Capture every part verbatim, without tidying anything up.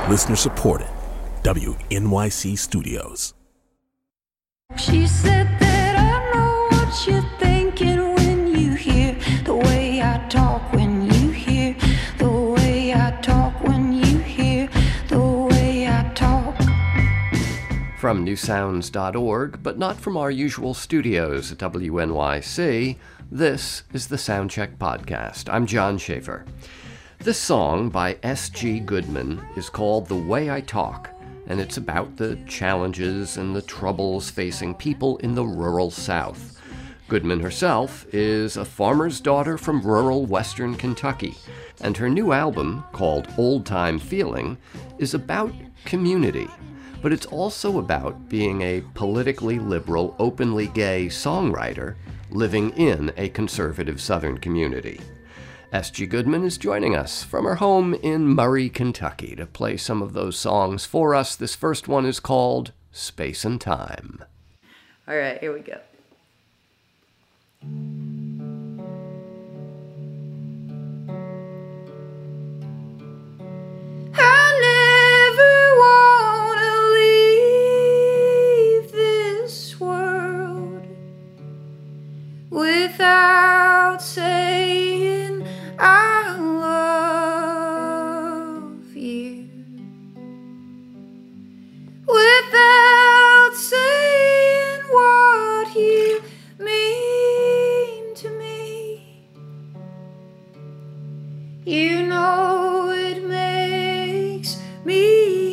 Listener supported. W N Y C Studios. She said that I know what you're thinking when you hear the way I talk, when you hear the way I talk, when you hear the way I talk. From new sounds dot org, but not from our usual studios at W N Y C, this is the Soundcheck Podcast. I'm John Schaefer. This song by S G Goodman is called The Way I Talk, and it's about the challenges and the troubles facing people in the rural South. Goodman herself is a farmer's daughter from rural western Kentucky, and her new album, called Old Time Feeling, is about community. But it's also about being a politically liberal, openly gay songwriter living in a conservative Southern community. S G Goodman is joining us from her home in Murray, Kentucky, to play some of those songs for us. This first one is called Space and Time. All right, here we go. I never wanna leave this world without saying I love you, without saying what you mean to me. You know it makes me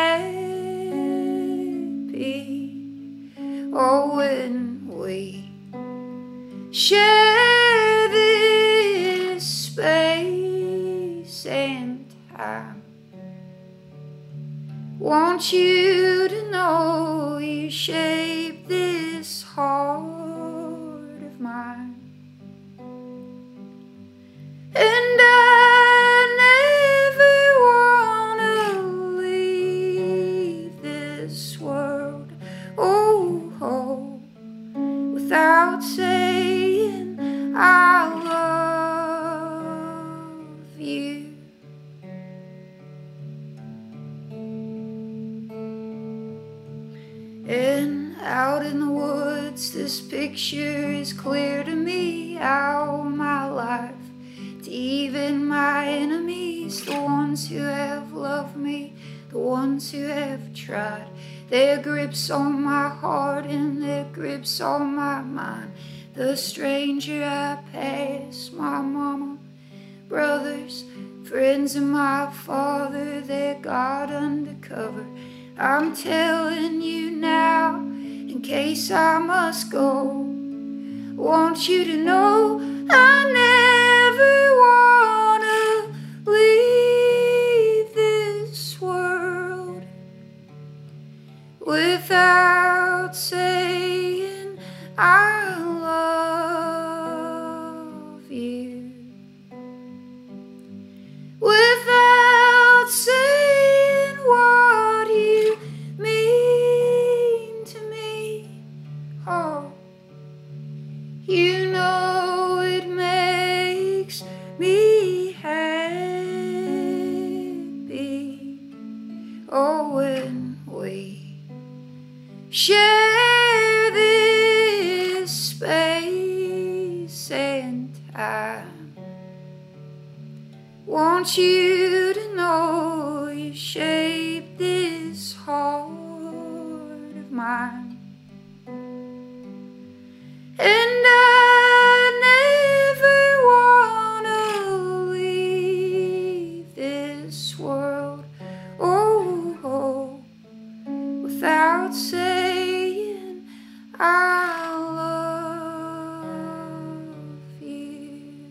happy. Oh, when we share this space and time, want you to know you shape this heart of mine. And I never wanna leave this world, oh, oh, without saying I love you. And out in the woods, this picture is clear to me. How my life, to even my enemies, the ones who have loved me, the ones who have tried, their grips on my heart and their grips on my mind. The stranger I pass, my mama, brothers, friends of my father, their God undercover. I'm telling you now, in case I must go, want you to know I never wanna leave this world without saying I love you, without saying what you mean to me. Oh, you know it makes me happy. Oh, when we share this space and time, want you to know you shape this heart of mine. And I never wanna leave this world, oh, oh, without saying I love you.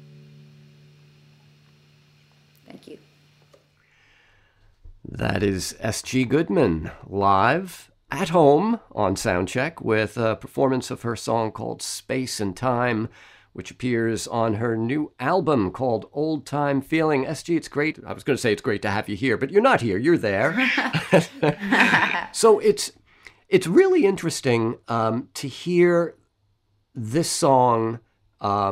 Thank you. That is S G Goodman, live at home on Soundcheck with a performance of her song called Space and Time, which appears on her new album called Old Time Feeling. S G, it's great. I was going to say it's great to have you here, but you're not here. You're there. So it's it's really interesting um, to hear this song um,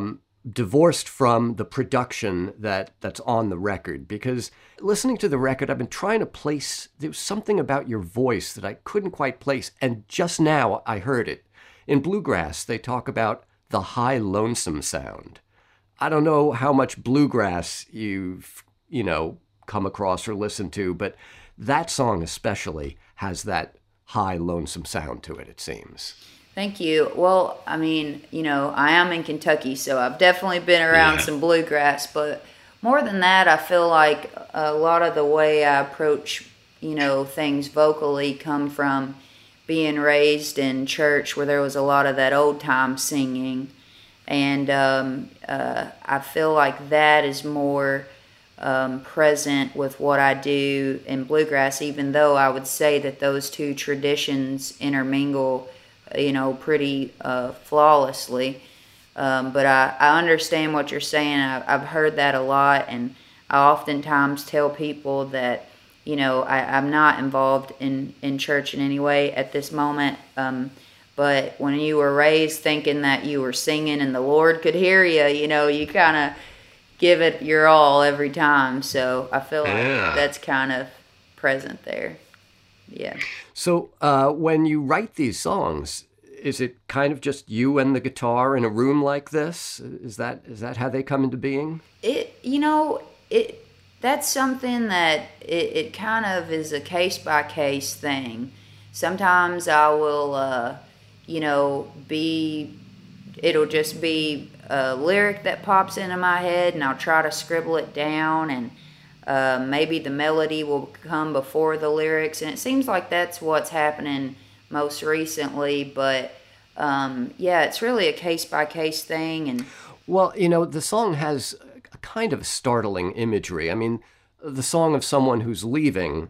divorced from the production that that's on the record, because listening to the record, I've been trying to place, there was something about your voice that I couldn't quite place, and just now I heard it. In bluegrass, they talk about the high lonesome sound. I don't know how much bluegrass you've, you know, come across or listened to, but that song especially has that high lonesome sound to it, it seems. Thank you. Well, I mean, you know, I am in Kentucky, so I've definitely been around Yeah. some bluegrass, but more than that, I feel like a lot of the way I approach, you know, things vocally come from being raised in church where there was a lot of that old time singing. And um, uh, I feel like that is more um, present with what I do in bluegrass, even though I would say that those two traditions intermingle, you know, pretty uh, flawlessly. Um, but I, I understand what you're saying. I, I've heard that a lot, and I oftentimes tell people that, you know, I, I'm not involved in, in church in any way at this moment. Um, but when you were raised thinking that you were singing and the Lord could hear you, you know, you kind of give it your all every time. So I feel like Yeah. that's kind of present there. Yeah. So uh, when you write these songs, is it kind of just you and the guitar in a room like this? Is that is that how they come into being? It, you know, it that's something that it, it kind of is a case by case thing. Sometimes I will, uh, you know, be, it'll just be a lyric that pops into my head, and I'll try to scribble it down, and uh, maybe the melody will come before the lyrics, and it seems like that's what's happening most recently. But um, yeah, it's really a case by case thing. And Well, you know, the song has a kind of startling imagery. I mean, the song of someone who's leaving,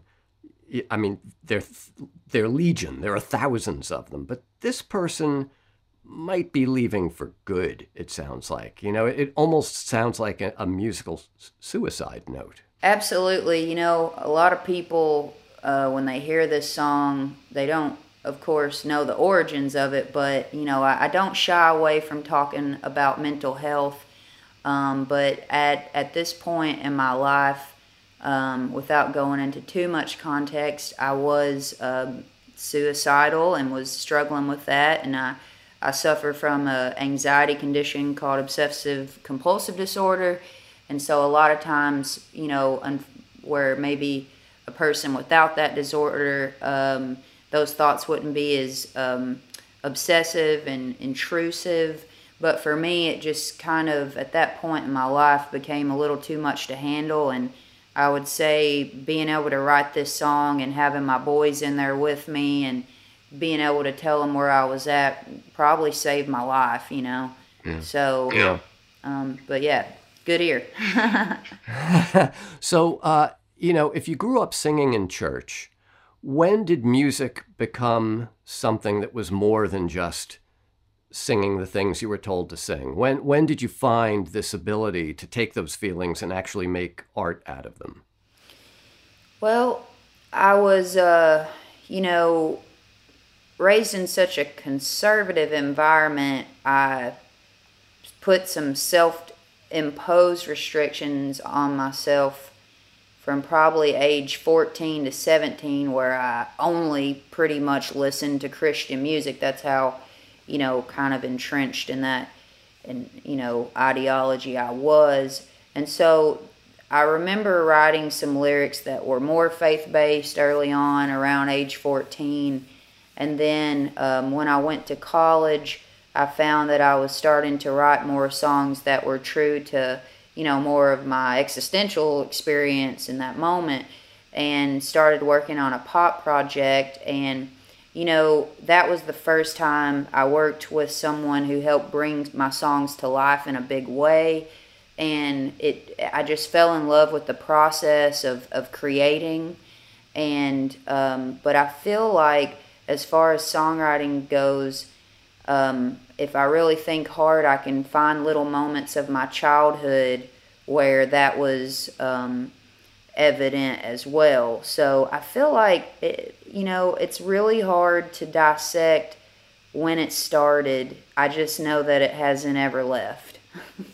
I mean, they're, they're legion. There are thousands of them. But this person might be leaving for good, it sounds like. You know, it almost sounds like a, a musical s- suicide note. absolutely, you know, a lot of people, uh, when they hear this song, they don't, of course, know the origins of it, but, you know, I, I don't shy away from talking about mental health. Um, but at, at this point in my life, um, without going into too much context, I was um, suicidal and was struggling with that, and I, I suffer from an anxiety condition called obsessive compulsive disorder. And so a lot of times, you know, un- where maybe a person without that disorder, um, those thoughts wouldn't be as um, obsessive and intrusive. But for me, it just kind of, at that point in my life, became a little too much to handle. And I would say being able to write this song and having my boys in there with me and being able to tell them where I was at probably saved my life, you know. Yeah. So, Yeah. um, but yeah, good ear. So, uh, you know, if you grew up singing in church, when did music become something that was more than just singing the things you were told to sing? When when did you find this ability to take those feelings and actually make art out of them? Well, I was, uh, you know, raised in such a conservative environment. I put some self-imposed restrictions on myself from probably age fourteen to seventeen, where I only pretty much listened to Christian music. That's how, you know, kind of entrenched in that, and you know, ideology I was. And so I remember writing some lyrics that were more faith-based early on, around age fourteen. And then um, when I went to college, I found that I was starting to write more songs that were true to, you know, more of my existential experience in that moment, and started working on a pop project. And, you know, that was the first time I worked with someone who helped bring my songs to life in a big way. And it, I just fell in love with the process of, of creating. And, um, but I feel like as far as songwriting goes, um, if I really think hard, I can find little moments of my childhood where that was um, evident as well. So I feel like, it, you know, it's really hard to dissect when it started. I just know that it hasn't ever left.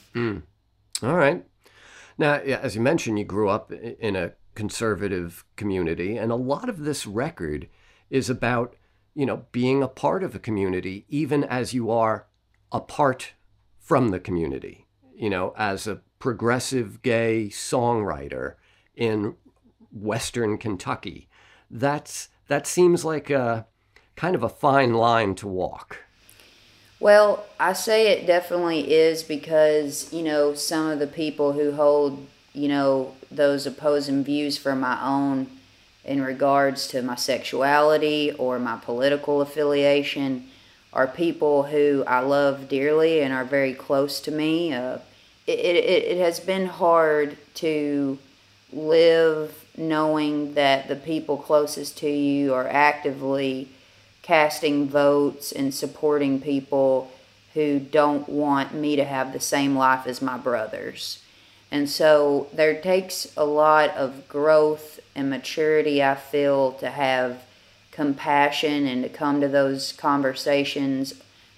Mm. All right. Now, yeah, as you mentioned, you grew up in a conservative community, and a lot of this record is about, you know, being a part of a community, even as you are apart from the community, you know, as a progressive gay songwriter in Western Kentucky. That's, that seems like a kind of a fine line to walk. Well, I say it definitely is because, you know, some of the people who hold, you know, those opposing views from my own in regards to my sexuality or my political affiliation are people who I love dearly and are very close to me. Uh, it, it, it has been hard to live knowing that the people closest to you are actively casting votes and supporting people who don't want me to have the same life as my brothers. And so there takes a lot of growth and maturity, I feel, to have compassion and to come to those conversations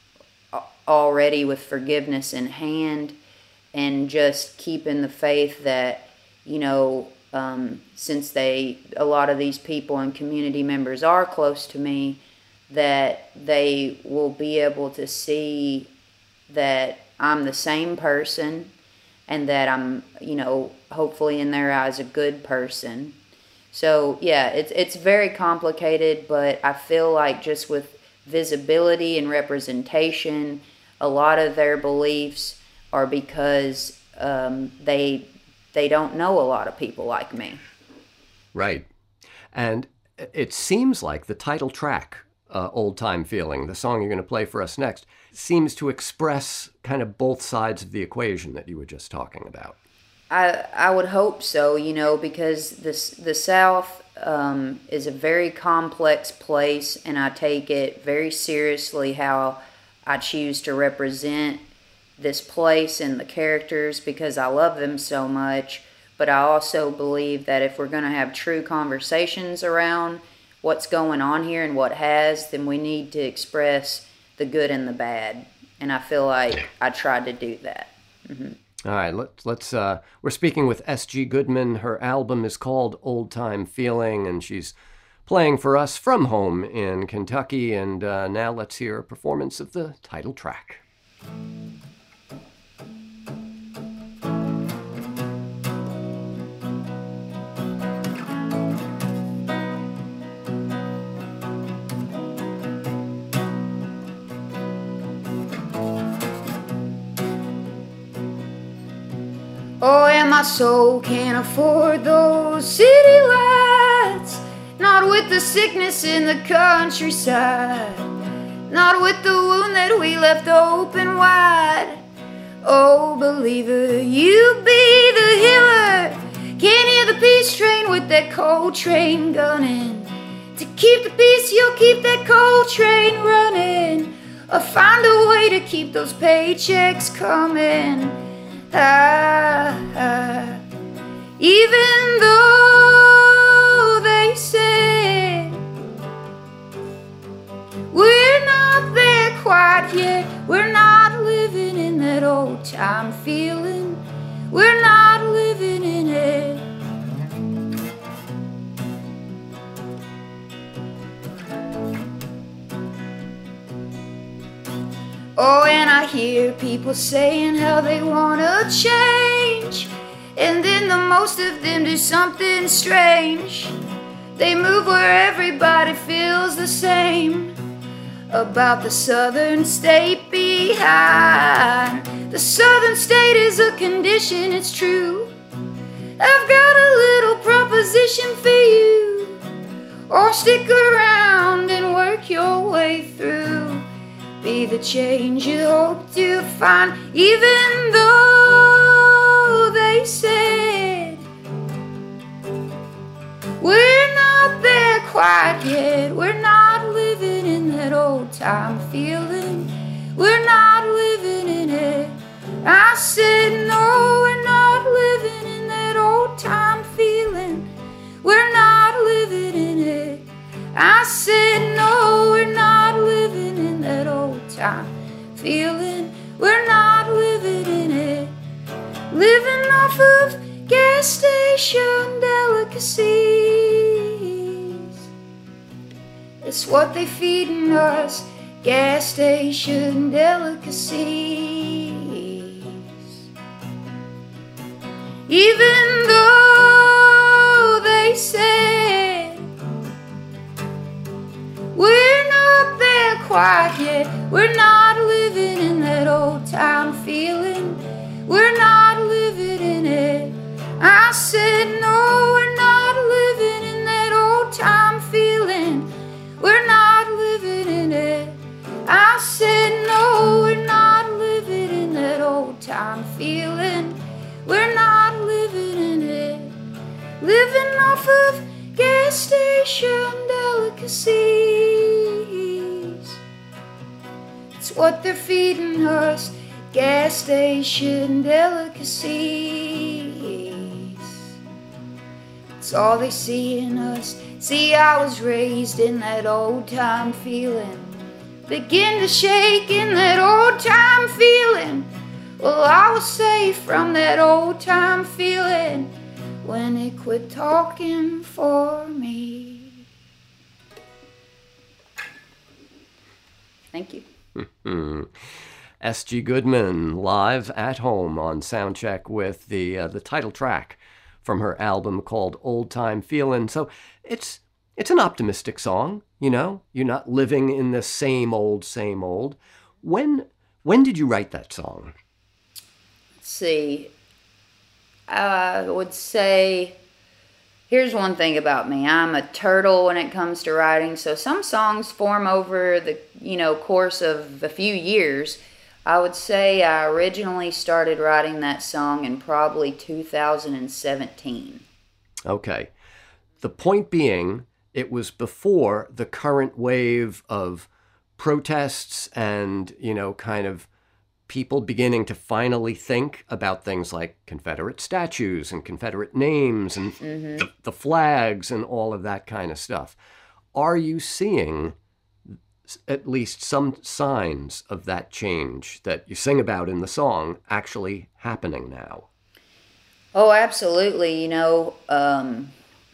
already with forgiveness in hand, and just keeping the faith that, you know, um, since they, a lot of these people and community members are close to me, that they will be able to see that I'm the same person and that I'm, you know, hopefully in their eyes a good person. So yeah, it's it's very complicated, but I feel like just with visibility and representation, a lot of their beliefs are because um, they they don't know a lot of people like me. Right. And it seems like the title track, Uh, Old Time Feeling, the song you're going to play for us next, seems to express kind of both sides of the equation that you were just talking about. I I would hope so, you know, because this the South um, is a very complex place, and I take it very seriously how I choose to represent this place and the characters because I love them so much. But I also believe that if we're going to have true conversations around what's going on here and what has, then we need to express the good and the bad. And I feel like I tried to do that. Mm-hmm. All right, let's, let's, uh, we're speaking with S G Goodman. Her album is called Old Time Feeling, and she's playing for us from home in Kentucky. And uh, now let's hear a performance of the title track. Oh, and my soul can't afford those city lights, not with the sickness in the countryside, not with the wound that we left open wide. Oh, believer, you be the healer. Can't hear the peace train with that coal train gunning. To keep the peace, you'll keep that coal train running, or find a way to keep those paychecks coming. Ah, ah. Even though they said we're not there quite yet, we're not living in that old time feeling, we're not living in it. Oh, and I hear people saying how they wanna change, and then the most of them do something strange. They move where everybody feels the same about the southern state behind. The southern state is a condition, it's true. I've got a little proposition for you. Or stick around and work your way through. Be the change you hope to find, even though they said we're not there quite yet. We're not living in that old time feeling, we're not living in it. I said no, we're not living in that old time feeling, we're not living in it. I said no, we're not living in that old time feeling, we're not living in it. gas station delicacies. It's what they feeding us, gas station delicacies. Even though they said we're not there quite yet, we're not living in that old time feeling, we're not living in it. I said no, we're not living in that old time feeling, we're not living in it. I said no, we're not living in that old time feeling, we're not living in it. Living off of gas station delicacies. It's what they're feeding us, gas station delicacies. It's all they see in us. See, I was raised in that old time feeling, begin to shake in that old time feeling. Well, I was safe from that old time feeling when it quit talking for me. Thank you. S G Goodman live at home on Soundcheck with the uh, the title track from her album called Old Time Feelin'. So it's it's an optimistic song, you know. You're not living in the same old, same old. When when did you write that song? Let's see. I would say, here's one thing about me. I'm a turtle when it comes to writing. So some songs form over the, you know, course of a few years. I would say I originally started writing that song in probably two thousand seventeen. Okay. The point being, it was before the current wave of protests and, you know, kind of people beginning to finally think about things like Confederate statues and Confederate names and mm-hmm. the, the flags and all of that kind of stuff. Are you seeing at least some signs of that change that you sing about in the song actually happening now? Oh, absolutely. You know, um,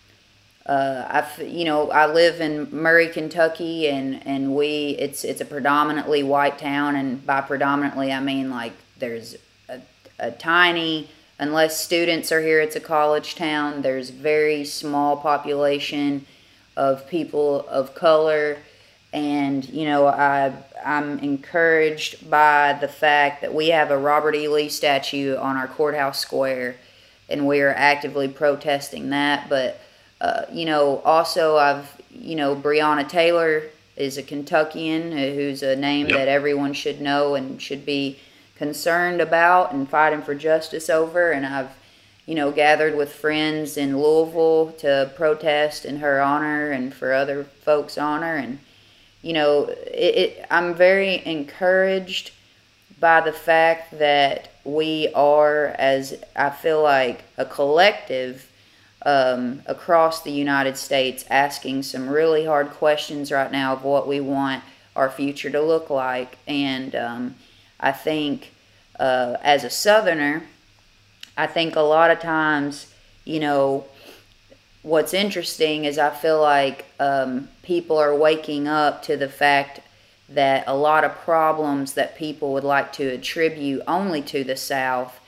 uh, I, you know, I live in Murray, Kentucky, and, and we, it's, it's a predominantly white town. And by predominantly, I mean like there's a, a tiny, unless students are here, it's a college town. There's very small population of people of color. And, you know, I, I'm encouraged by the fact that we have a Robert E. Lee statue on our courthouse square, and we are actively protesting that. But, uh, you know, also I've, you know, Breonna Taylor is a Kentuckian who's a name yep. that everyone should know and should be concerned about and fighting for justice over. And I've, you know, gathered with friends in Louisville to protest in her honor and for other folks' honor. And, you know, it, it, I'm very encouraged by the fact that we are, as I feel like, a collective um, across the United States asking some really hard questions right now of what we want our future to look like. And um, I think uh, as a Southerner, I think a lot of times, you know, what's interesting is I feel like um, people are waking up to the fact that a lot of problems that people would like to attribute only to the South,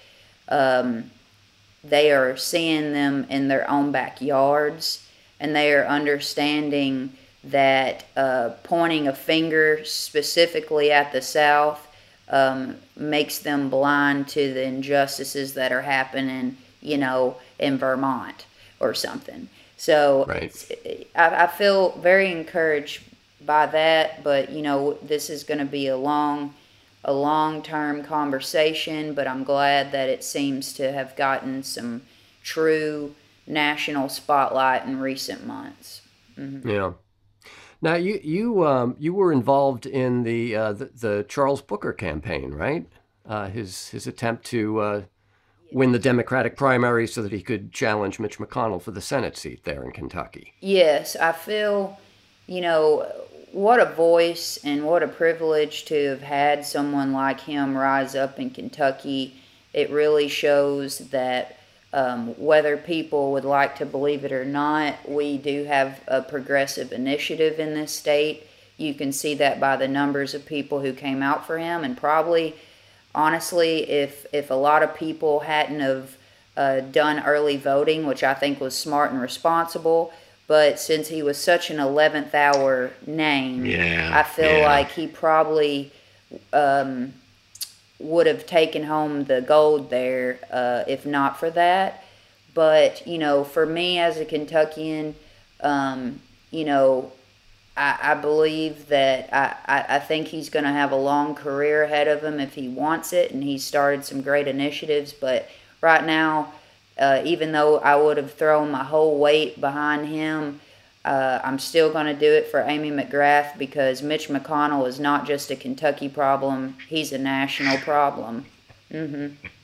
um, they are seeing them in their own backyards, and they are understanding that uh, pointing a finger specifically at the South um, makes them blind to the injustices that are happening, you know, in Vermont or something. So right. I, I feel very encouraged by that, but you know, this is going to be a long, a long-term conversation, but I'm glad that it seems to have gotten some true national spotlight in recent months. Mm-hmm. Yeah. Now you you um, you were involved in the, uh, the the Charles Booker campaign, right? Uh, his his attempt to uh, win the Democratic primary so that he could challenge Mitch McConnell for the Senate seat there in Kentucky. Yes, I feel, you know, what a voice and what a privilege to have had someone like him rise up in Kentucky. It really shows that Um, whether people would like to believe it or not, we do have a progressive initiative in this state. You can see that by the numbers of people who came out for him, and probably, honestly, if if a lot of people hadn't have uh, done early voting, which I think was smart and responsible, but since he was such an eleventh hour name, yeah, I feel yeah. like he probably um, would have taken home the gold there uh, if not for that. But, you know, for me as a Kentuckian, um, you know, I, I believe that I, I, I think he's going to have a long career ahead of him if he wants it, and he's started some great initiatives. But right now, uh, even though I would have thrown my whole weight behind him, Uh, I'm still going to do it for Amy McGrath, because Mitch McConnell is not just a Kentucky problem. He's a national problem. Mm-hmm.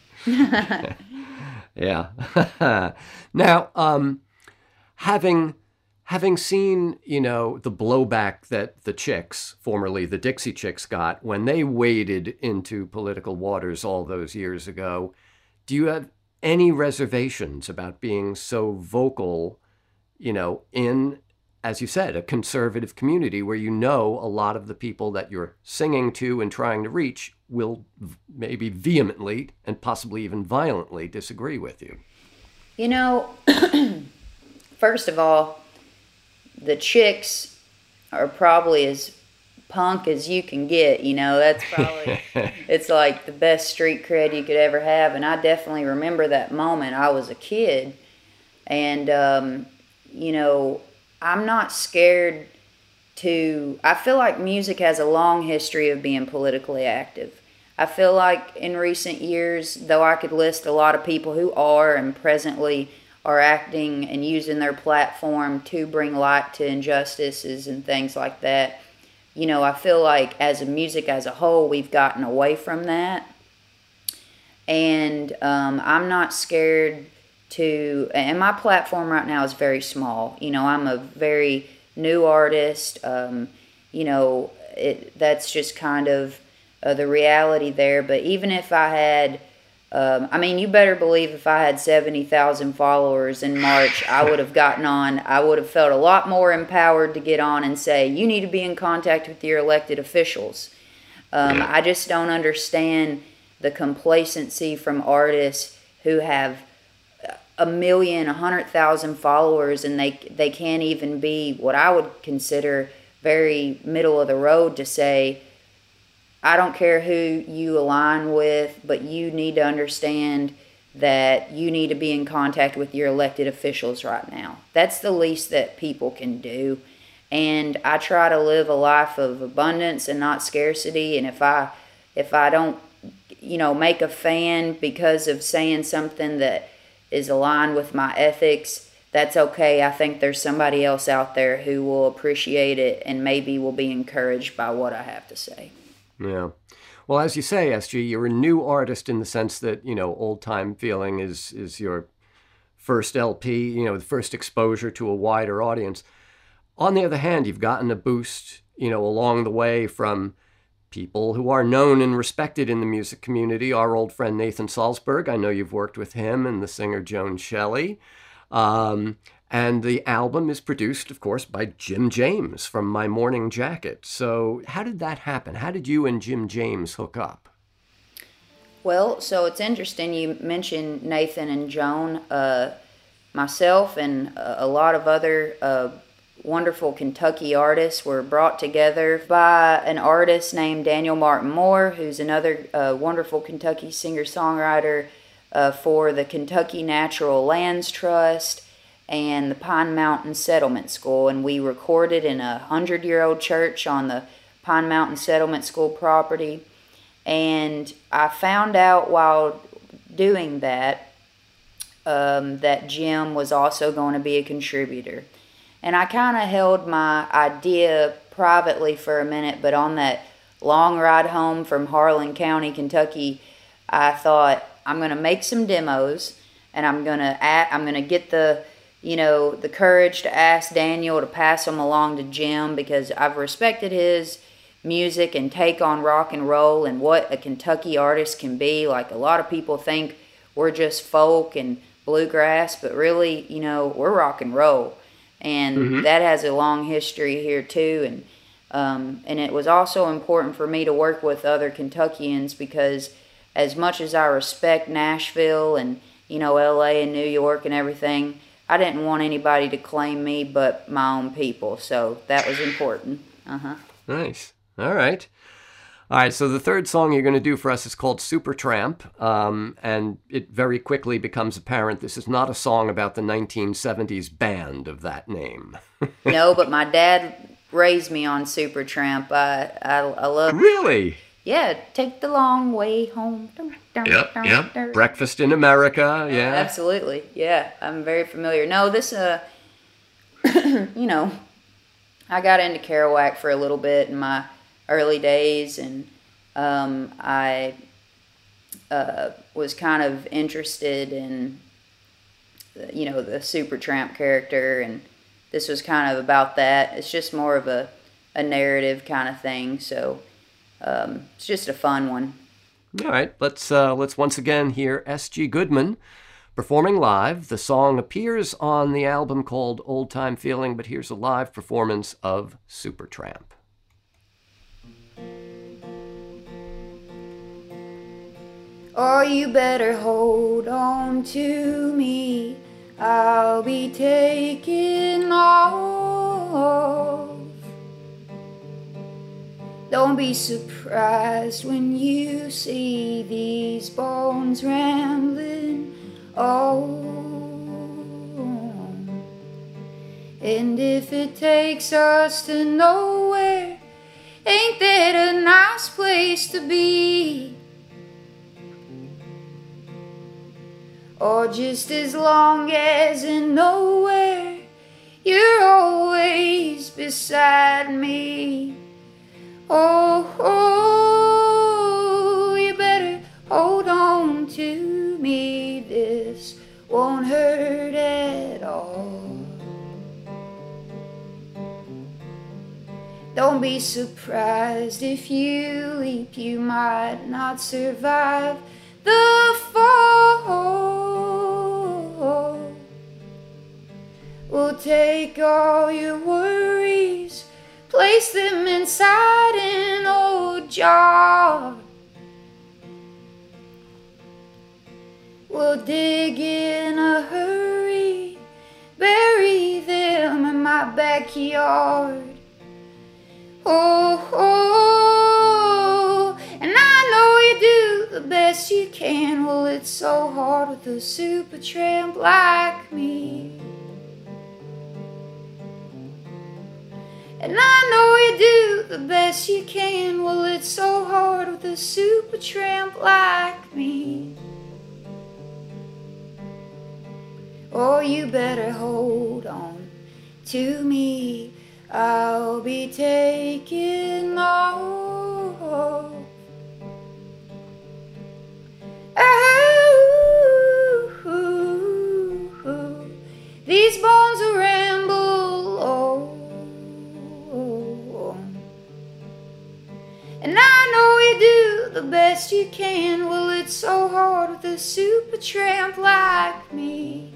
Yeah. Now, um, having having seen, you know, the blowback that the Chicks, formerly the Dixie Chicks, got when they waded into political waters all those years ago, do you have any reservations about being so vocal, you know, in, as you said, a conservative community where you know a lot of the people that you're singing to and trying to reach will maybe vehemently and possibly even violently disagree with you? You know, first of all, the Chicks are probably as punk as you can get. You know, that's probably, it's like the best street cred you could ever have. And I definitely remember that moment. I was a kid, and, um, you know, I'm not scared to, I feel like music has a long history of being politically active. I feel like in recent years, though I could list a lot of people who are and presently are acting and using their platform to bring light to injustices and things like that, you know, I feel like as a music as a whole, we've gotten away from that. And um, I'm not scared to, and my platform right now is very small. You know, I'm a very new artist. Um, you know, it, that's just kind of uh, the reality there. But even if I had, um, I mean, you better believe if I had seventy thousand followers in March, I would have gotten on, I would have felt a lot more empowered to get on and say, you need to be in contact with your elected officials. Um, I just don't understand the complacency from artists who have a million, a hundred thousand followers, and they they can't even be what I would consider very middle of the road to say, I don't care who you align with, but you need to understand that you need to be in contact with your elected officials right now. That's the least that people can do. And I try to live a life of abundance and not scarcity. And if I if I don't, you know, make a fan because of saying something that is aligned with my ethics, that's okay. I think there's somebody else out there who will appreciate it and maybe will be encouraged by what I have to say. Yeah. Well, as you say, S G, you're a new artist in the sense that, you know, Old Time Feeling is is your first L P, you know, the first exposure to a wider audience. On the other hand, you've gotten a boost, you know, along the way from people who are known and respected in the music community. Our old friend Nathan Salzberg, I know you've worked with him, and the singer Joan Shelley. Um, and the album is produced, of course, by Jim James from My Morning Jacket. So how did that happen? How did you and Jim James hook up? Well, so it's interesting you mentioned Nathan and Joan. Uh, myself and a lot of other uh, wonderful Kentucky artists were brought together by an artist named Daniel Martin Moore, who's another uh, wonderful Kentucky singer-songwriter uh, for the Kentucky Natural Lands Trust and the Pine Mountain Settlement School. And we recorded in a hundred-year-old church on the Pine Mountain Settlement School property. And I found out while doing that um, that Jim was also going to be a contributor. And I kind of held my idea privately for a minute, but on that long ride home from Harlan County, Kentucky, I thought, I'm going to make some demos, and I'm going to I'm going to get the, you know, the courage to ask Daniel to pass them along to Jim, because I've respected his music and take on rock and roll and what a Kentucky artist can be. Like, a lot of people think we're just folk and bluegrass, but really, you know, we're rock and roll. And mm-hmm. that has a long history here too. And um, and it was also important for me to work with other Kentuckians, because as much as I respect Nashville and, you know, L A and New York and everything, I didn't want anybody to claim me but my own people. So that was important. Uh-huh. Nice. All right. All right, so the third song you're going to do for us is called Supertramp, um, and it very quickly becomes apparent this is not a song about the nineteen seventies band of that name. No, but my dad raised me on Supertramp. I, I, I love... Really? Yeah, take the long way home. Yep, yep. Breakfast in America, yeah. Absolutely, yeah. I'm very familiar. No, this, uh, you know, I got into Kerouac for a little bit in my early days, and um, I uh, was kind of interested in, you know, the Supertramp character, and this was kind of about that. It's just more of a, a narrative kind of thing, so um, it's just a fun one. All right, let's uh, let's once again hear S G Goodman performing live. The song appears on the album called Old Time Feeling, but here's a live performance of Supertramp. Oh, you better hold on to me, I'll be taking off. Don't be surprised when you see these bones rambling on. And if it takes us to nowhere, ain't that a nice place to be? Or just as long as in nowhere, you're always beside me. Oh, oh, you better hold on to me, this won't hurt at all. Don't be surprised if you leap, you might not survive the fall. We'll take all your worries, place them inside an old jar. We'll dig in a hurry, bury them in my backyard. Oh, oh, and I know you do the best you can. Well, it's so hard with a Supertramp like me. And I know you do the best you can. Well, it's so hard with a Supertramp like me. Oh, you better hold on to me, I'll be taking off. Oh, these bones will ramble on. And I know you do the best you can. Well, it's so hard with a Supertramp like me.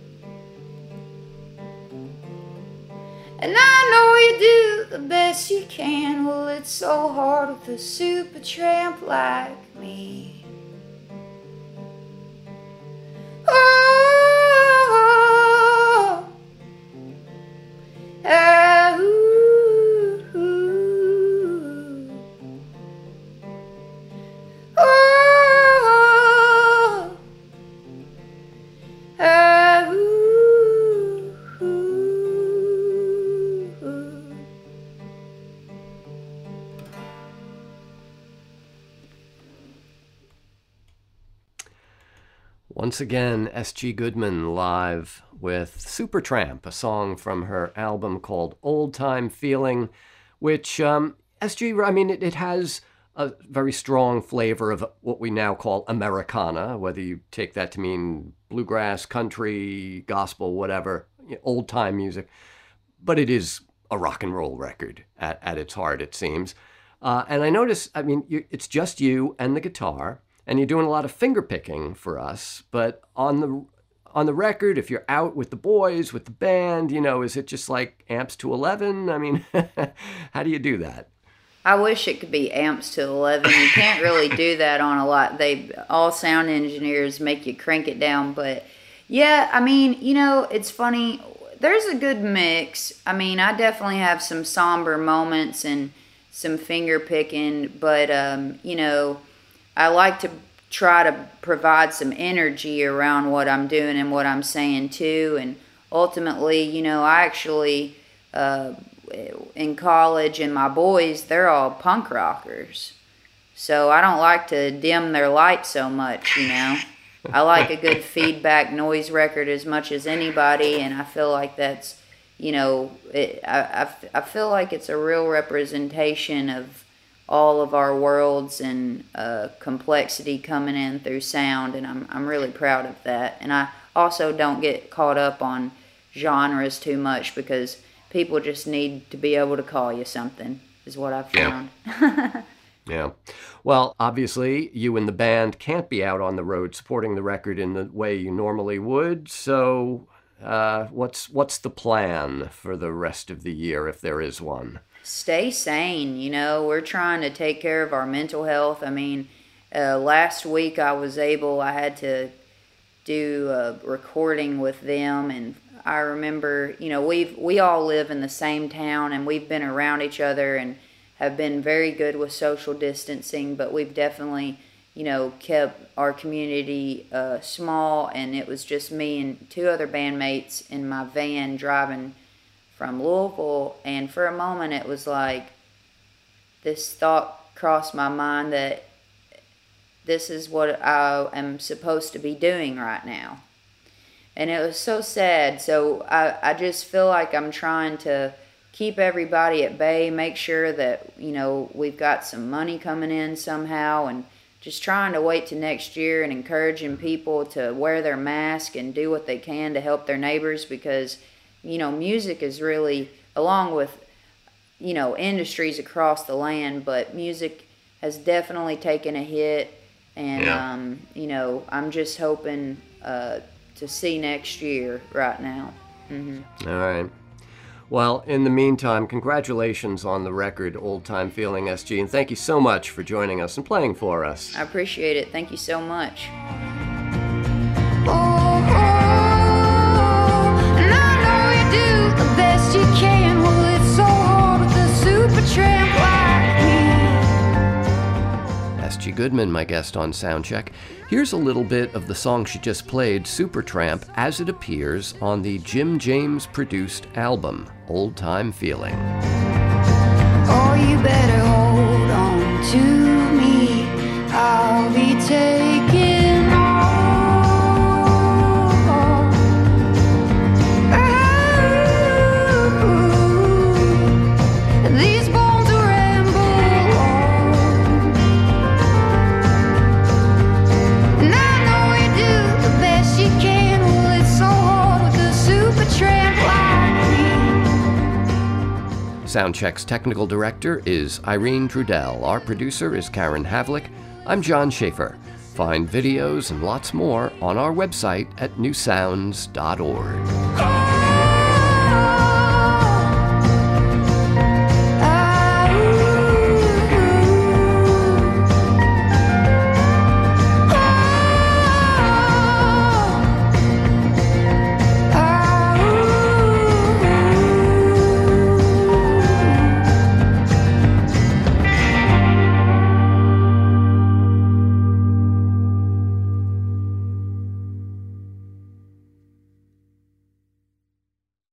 And I know you do the best you can. Well, it's so hard with a Supertramp like me. Oh, ah, ooh, ooh. Oh, ah, ooh. Once again, S G Goodman live with Supertramp, a song from her album called Old Time Feeling, which um, S G, I mean, it, it has a very strong flavor of what we now call Americana, whether you take that to mean bluegrass, country, gospel, whatever, old-time music. But it is a rock and roll record at, at its heart, it seems. Uh, and I notice, I mean, you, it's just you and the guitar, and you're doing a lot of finger picking for us, but on the on the record, if you're out with the boys, with the band, you know, is it just like amps to eleven? I mean, how do you do that? I wish it could be amps to eleven. You can't really do that on a lot. They all sound engineers make you crank it down, but yeah, I mean, you know, it's funny. There's a good mix. I mean, I definitely have some somber moments and some finger picking, but um, you know, I like to try to provide some energy around what I'm doing and what I'm saying too. And ultimately, you know, I actually uh, in college, and my boys, they're all punk rockers, so I don't like to dim their light so much, you know. I like a good feedback noise record as much as anybody, and I feel like that's, you know, it, I, I, I feel like it's a real representation of all of our worlds and uh, complexity coming in through sound, and I'm I'm really proud of that. And I also don't get caught up on genres too much, because people just need to be able to call you something, is what I've found. Yeah. Yeah. Well, obviously, you and the band can't be out on the road supporting the record in the way you normally would. So uh, what's what's the plan for the rest of the year, if there is one? Stay sane. You know, we're trying to take care of our mental health. I mean, uh, last week I was able, I had to do a recording with them, and I remember, you know, we've we all live in the same town, and we've been around each other and have been very good with social distancing, but we've definitely, you know, kept our community uh, small, and it was just me and two other bandmates in my van driving from Louisville, and for a moment it was like this thought crossed my mind that this is what I am supposed to be doing right now. And it was so sad. So I, I just feel like I'm trying to keep everybody at bay, make sure that, you know, we've got some money coming in somehow, and just trying to wait to next year and encouraging people to wear their mask and do what they can to help their neighbors, because, you know, music is really, along with, you know, industries across the land, but music has definitely taken a hit, and, yeah. um, you know, I'm just hoping uh, to see next year right now. Mm-hmm. All right. Well, in the meantime, congratulations on the record, Old Time Feeling, S G, and thank you so much for joining us and playing for us. I appreciate it. Thank you so much. Oh, oh, and I know you do the best you can. Well, it's so hard with a super tramp like me. S G Goodman, my guest on Soundcheck. Here's a little bit of the song she just played, Supertramp, as it appears on the Jim James-produced album, Old Time Feeling. Oh, you better hold on to me. I'll be taking all. Ooh, these bones will ramble on. And I know you do the best you can. Well, it's so hard with a super tramp like me. Soundcheck's technical director is Irene Trudell. Our producer is Karen Havlick. I'm John Schaefer. Find videos and lots more on our website at new sounds dot org. Oh,